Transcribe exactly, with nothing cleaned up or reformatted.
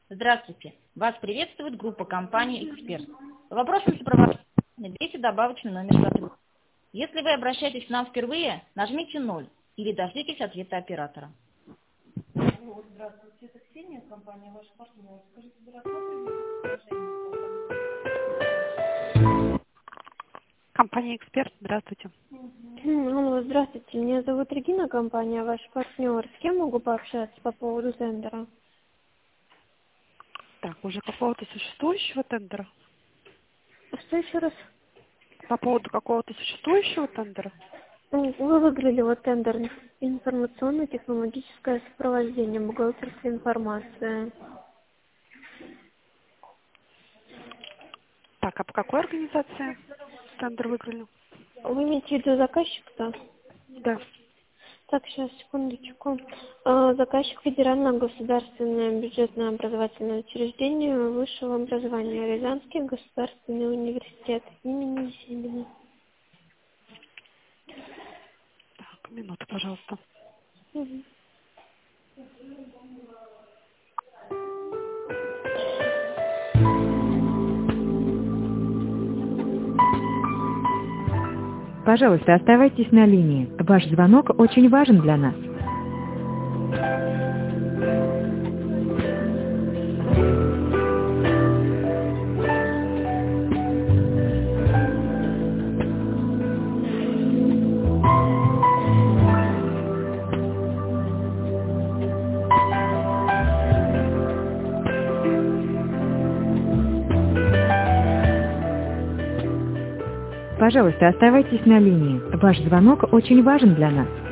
Здравствуйте! Вас приветствует группа компании «Эксперт». По вопросам сопровождения наберите добавочный номер сотрудника. Если вы обращаетесь к нам впервые, нажмите ноль или дождитесь ответа оператора. Алло, здравствуйте, это Ксения, компания «Ваш партнер». Скажите, вы рассматриваете предложение? Компания «Эксперт», здравствуйте. Алло, здравствуйте, меня зовут Регина, компания «Ваш партнер». С кем могу пообщаться по поводу тендера? Так, уже по поводу существующего тендера? Что еще раз? По поводу какого-то существующего тендера? Вы выиграли вот тендер информационно-технологическое сопровождение, бухгалтерская информация. Так, а по какой организации тендер выиграли? Вы имеете в виду заказчика? Да. Так, сейчас, секундочку. А, Заказчик федеральное государственное бюджетное образовательное учреждение высшего образования Рязанский государственный университет имени Зимина. Так, минуту, пожалуйста. Мгм. Пожалуйста, оставайтесь на линии. Ваш звонок очень важен для нас. Пожалуйста, оставайтесь на линии. Ваш звонок очень важен для нас.